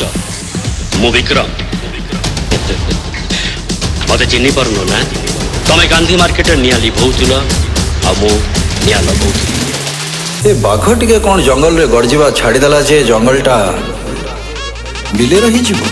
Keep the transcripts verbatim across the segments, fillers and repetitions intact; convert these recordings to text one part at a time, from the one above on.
Master मु विक्रम मत चिन्ह पारन ना तमें गांधी मार्केट निया लिभौल आ मु निया लगौली। ए बाघ टिके कौन जंगल रे गड़जिबा छाड़ीदेला जे जंगलटा बिले रही जीव।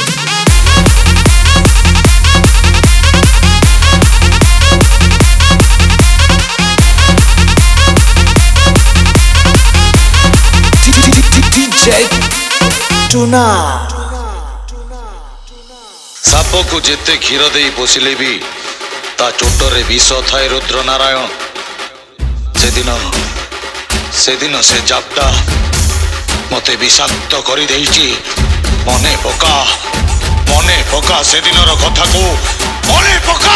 साप को जिते क्षीर दे पोषिले भी ता चोटरे विष थाए रुद्र नारायण। से दिन से दिन से जापटा मते विषाक्त करी देइची। मने पका मने पका से दिनर कथा को मने पका।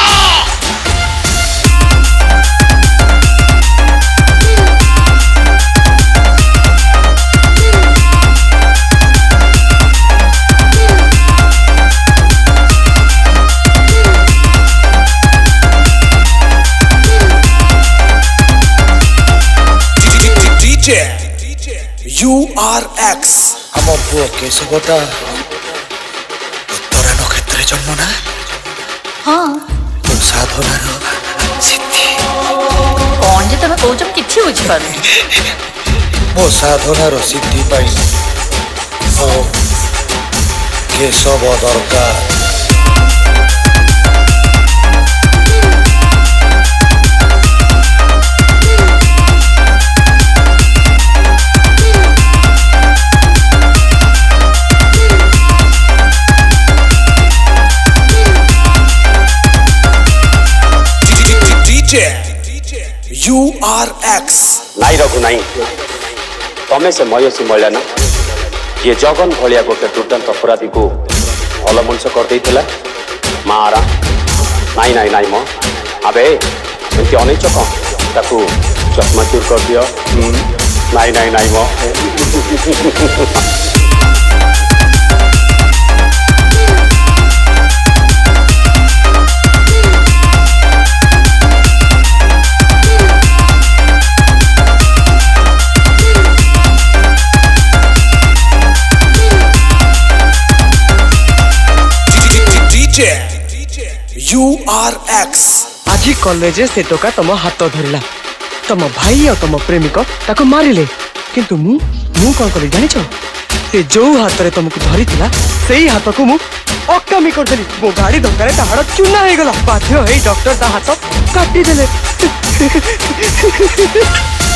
यू आर एक्स आम पुओ केशवटा उत्तर नक्षत्र जन्म ना। हाँ तो साधनार सिद्धि कौन जे तमे कहउछ किछि बुझि पार मो साधनार सिद्धि पाई मो केशव दरकार। यू आर एक्स नाई रघु नाई तमें से मयसी महिला ना ये जगन भलिया गोटे दुर्दांत अपराधी को भल मनुष्य कर देइथिला मारा। नाई नाई नाई मो आबे एमती अनेक कौन ताकू चकमा चूर कर दियो। नाई नाई नाई मो यू आर एक्स आज कॉलेज से टोका तुम हाथ धरला तुम भाई और तुम प्रेमिक ताको मारिले किंतु मु मु कौन करी जानिछ से जो हाथ रे तुमको धरी थिला सेही हाथ को मु अकामी कर देली। मो गाड़ी धक्का ता हाड़ चूना हे गला बाध्य हे डॉक्टर ता हाथ काटी देले।